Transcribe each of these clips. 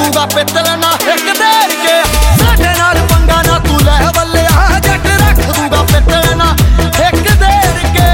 दूंगा पित्तल ना एक देर के साडे नाल पंगा ना तू लै वल्लिया जट रख दूंगा पित्तल ना एक देर के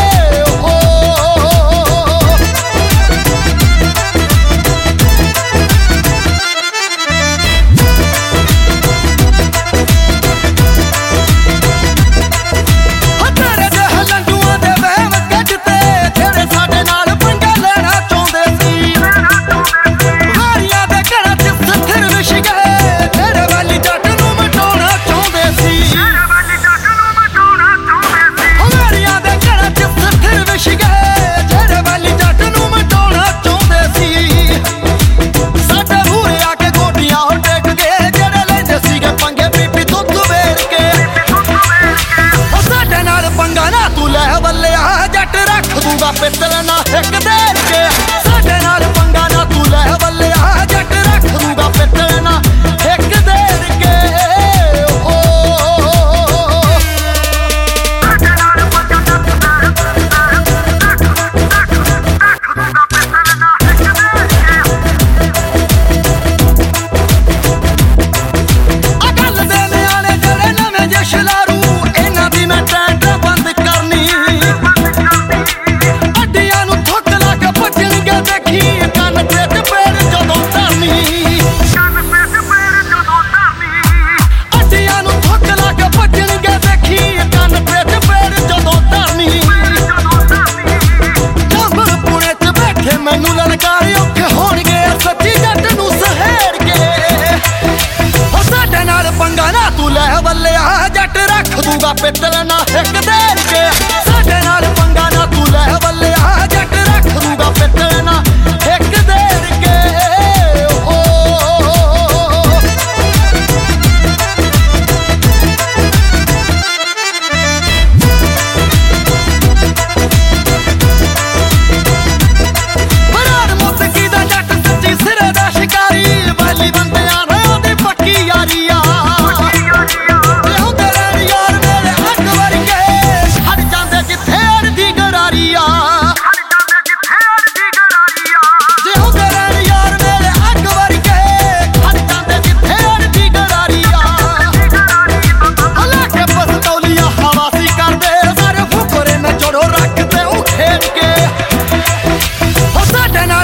पित्तल ना एक देर के साडे नाल पंगा ना तू लै वल्लिया जट रख दूंगा पित्तल ना एक देर के अकल दे न्याणे जेड़े नवें जे शलारू इन्हां दी मैं टैंट बंद करनी मैनू ललकारी औखे होणगे सच्ची जट नू सहेड़ के साडे नाल पंगा ना तू लै वल्लिया जट रख दूंगा पित्तल ना एक देर के साडे नाल पंगा ना तू लै वल्लिया जट रख दूंगा पित्तल ना एक देर के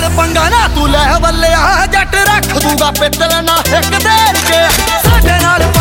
पित्तल ना एक देर के साडे नाल